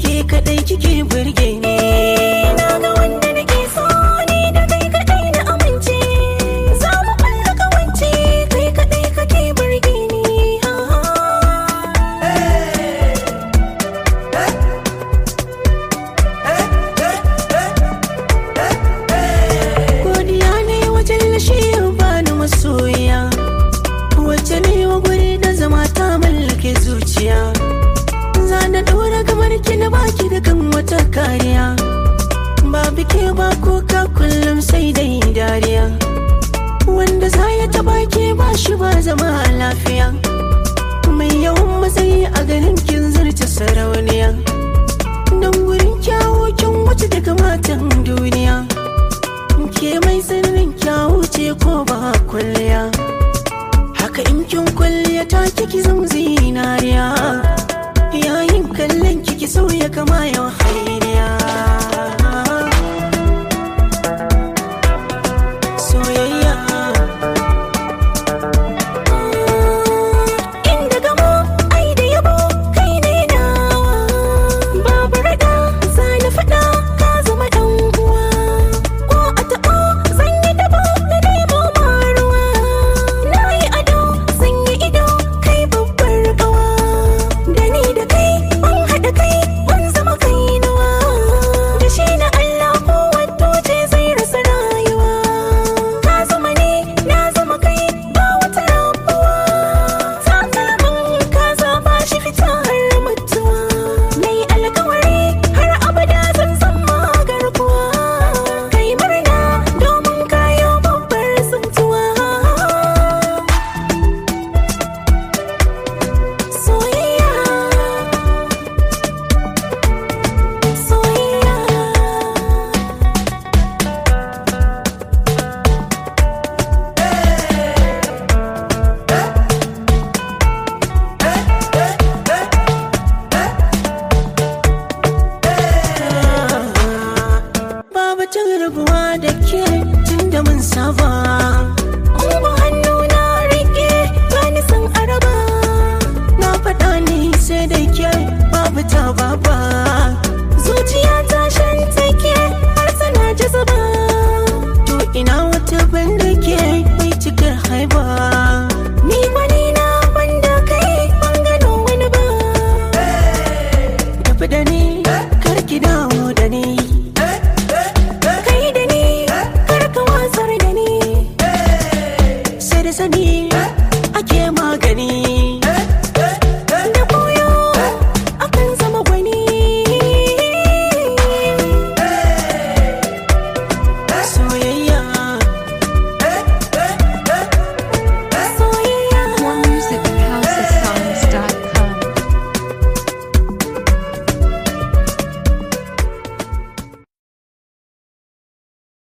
ke kadai kike burge ni. Na ga wanda nake so ni da kai kadai na amince. Za mu kulla kawance kai kadai kake burge ni. Godiya ne wajen lashe bani masoya, wacce ne wa guri da zama ta mallake zuciya. Zana ɗora kamar ki na baki da kan wata kariya, babu ke ba kuka kullum sai dai dariya. Wanda za ya taɓa ke ba shi ba zama lafiya, mai yawan matsayi a ganin kin zarce sarauniya. Don gurin kyawu kin wuce daga matan duniya, ke mai tsananin kyawu ce ko ba kwalliya. Haka in kin kwalliya ta kiki zam zinariya, yayin kallon kiki sauya kama yau hairiya. Soyayya inda gamo ai da yabo kai ne nawa, babu rada za na faɗa ka zama ɗan uwa. Ko a taɓo zan yi dabo na nemo maruwa, na yi ado zan yi ido kai babbar ƙawa. Da ni da kai mun haɗa kai mun zama kainuwa, da shi na Allah ko wato ce zai rasa rayuwa. Ka zama ni na zama kai ba wata rabuwa, takalmin ka zaba shi fita har mutuwa. Nai alkawari har abada zan zama garkuwa, kai murna domin kayo babbar tsintuwa. Soyayya soyayya babu tun rabuwa da ke tun da mun saba. Ungu hannu na rike bani san araba, na faɗa ni sai da ke babu ta baba. Zuciya ta shan take har tana jazaba, to ina wata banda ke mai cikar haiba. Ni wani na banda kai ban gano wani ba, tafi da ni kar ki dawo da ni, kai da ni kar ka watsar da ni. Sai da sani